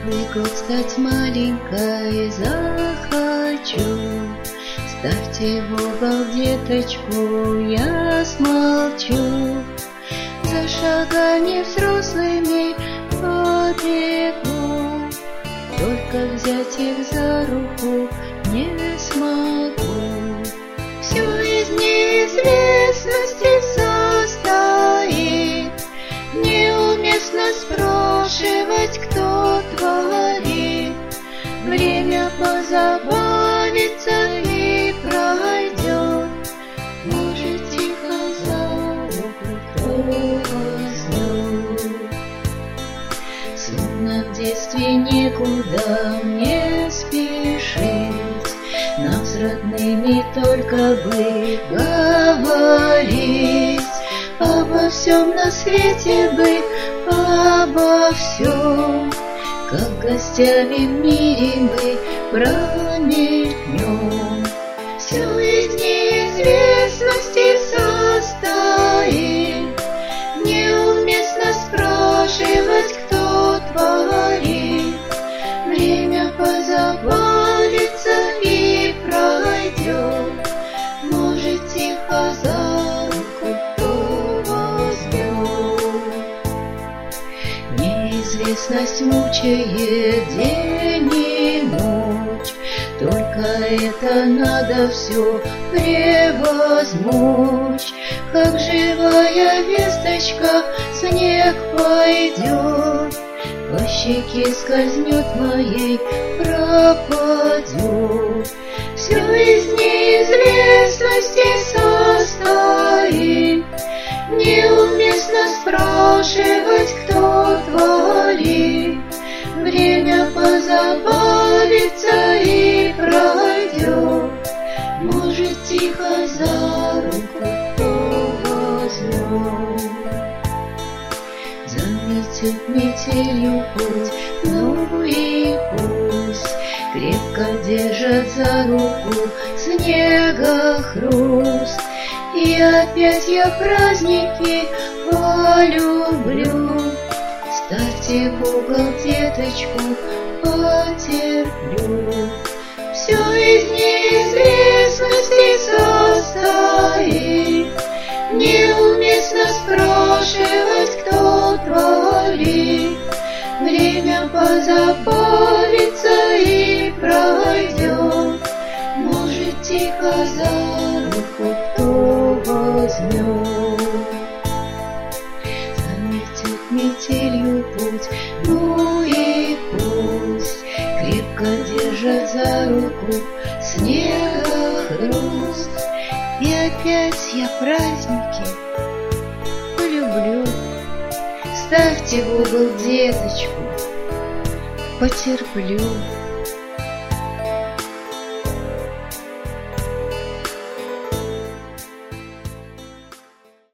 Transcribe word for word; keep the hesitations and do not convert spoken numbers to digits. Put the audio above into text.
Новый год стать маленькой захочу. Ставьте в угол деточку, я смолчу. За шагами взрослыми побегу, только взять их за руку не смогу. Все из неизвестности состоит, неуместно спрашивать, кто творит. Время позабавиться и пройдет, может, тихо за руку кто возьмет. Словно в детстве никуда не спешить, нам с родными только бы говорить. Обо всем на свете бы, обо всем, как гостями в мире мы промелькнем. Все из неизвестности состоит, неуместно спрашивать, кто творит. Время позабавиться и пройдет, может, тихо за руку кто возьмет. Неизвестность мучает день и ночь, только это надо все превозмочь. Как живая весточка снег пойдет, по щеке скользнет моей, пропадет. Все из неизвестности состоит, неуместно спрашивать, кто творит. Время позабавиться и пройдет, может, тихо за руку кто возьмет. Заметит метелью путь, ну и пусть, крепко держат за руку снега хруст. И опять я праздники полюблю. Ставьте в угол деточку, потерплю. Все из неизвестности состоит, неуместно спрашивать, кто творит. Время позабавиться и пройдет, может, тихо за руку кто возьмет. Заметит метелью путь, ну и пусть, крепко держат за руку снега хруст. И опять я праздники полюблю. Ставьте в угол деточку, потерплю.